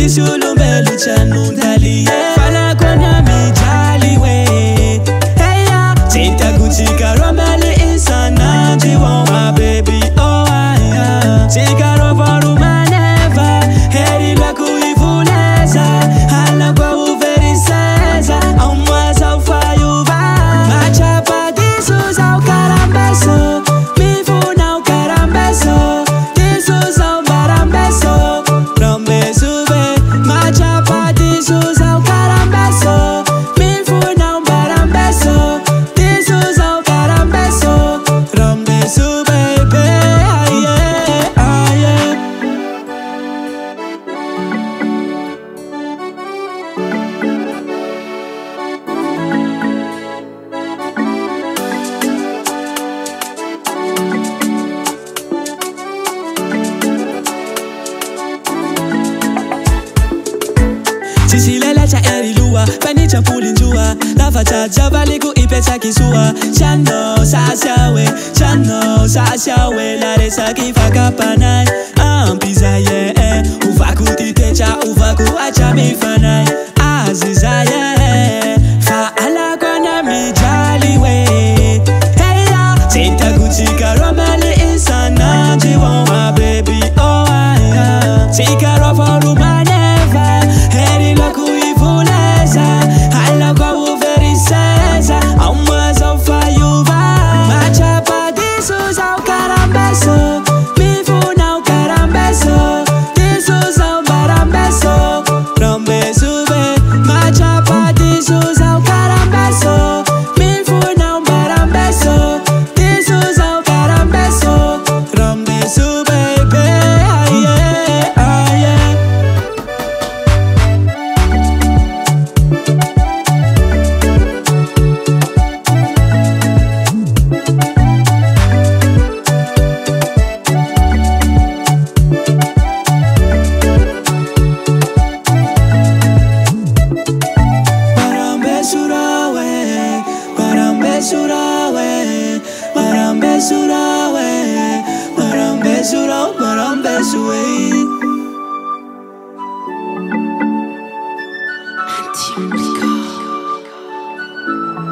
Sulumbelu chanundaliye Fala kwana mijali we Hey ya Chita kuchika romeli insana Jiwo my baby oh yeah Chika rovaru maneva Heri lwa kuivuleza Hala kwa uveriseza Amwaza ufayuva Machapa disu za ukarambeso Mifuna ukarambeso Disu za ukarambeso Rambeso Machapa disu za ukarambeso Mifuna ukarambeso Disu za ukarambeso Rambeso baby yeah, yeah. Chichilela cha erilua Fanicha pulinjua Lava cha javali ku ipe cha kisua Chano sasyawe Lare saki fakapanay Ampiza ye Uvaku titecha uvaku acha mifanay Aziza ye Faala kwana mijali we Hey ya Chita kuchika romeli insana Jiwo my baby oh yeah Chika rovaru maneva Heri lwa kuivuleza Hala kwa uveriseza Amwaza ufayuva Machapa disu za ukarambeso Mifuna ukarambeso Disu za ukarambeso Rambeso be Machapa disu za ukarambeso Mifuna ukarambeso Disu za ukarambeso Rambeso baby yeah, yeah. Anti-Rico.